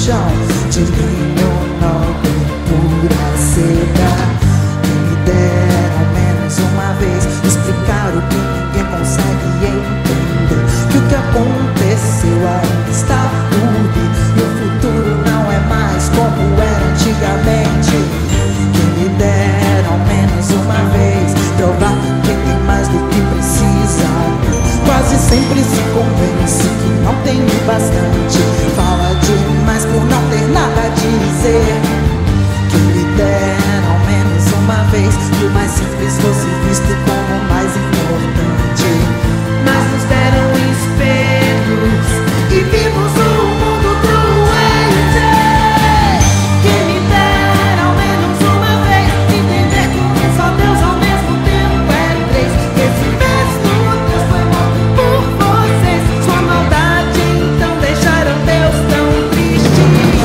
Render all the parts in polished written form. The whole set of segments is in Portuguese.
paixão, divino, nobre, pura seda. Quem me dera ao menos uma vez explicar o que ninguém consegue entender, que o que aconteceu ainda está por vir, e o futuro não é mais como era antigamente. Quem me dera ao menos uma vez provar que tem mais do que precisa. Quase sempre se convence que não tem o bastante, fala demais por não ter nada a dizer. Quem me dera ao menos uma vez que o mais simples fosse visto como o mais importante. Mas nos deram espelhos e vimos um mundo doente. Quem me dera ao menos uma vez entender como só Deus ao mesmo tempo é três. Que esse mesmo Deus foi morto por vocês. Sua maldade então deixaram Deus tão triste.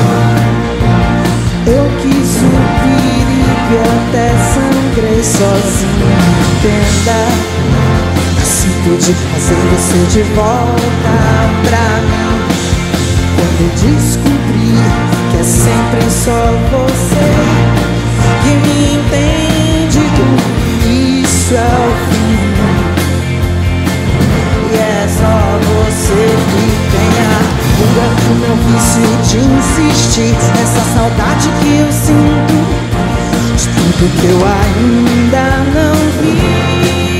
Eu quis subir e até sangrei sozinho, entenda. Assim pude trazer você de volta pra mim. Quando descobri que é sempre só você que me entende do início ao fim, e é só você que tem a cura do meu vício de insistir. Essa saudade que eu sinto de tudo que eu ainda não vi.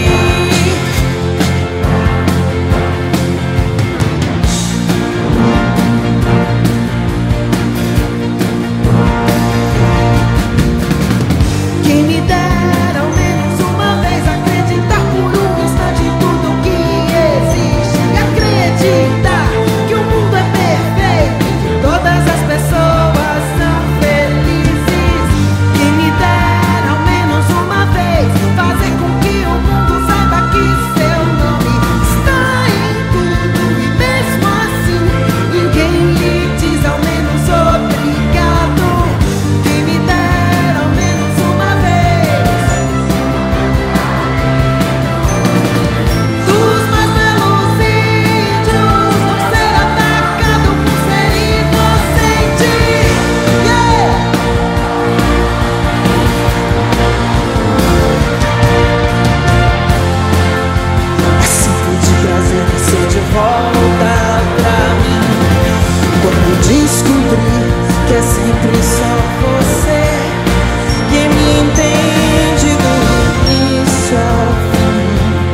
Descobri que é sempre só você que me entende do início ao fim,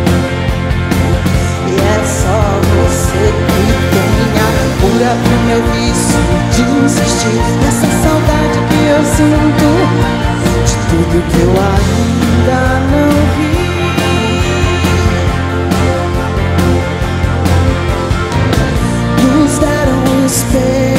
e é só você que tem a cura pro meu vício de insistir. Essa saudade que eu sinto de tudo que eu ainda não vi. Nos deram um espelho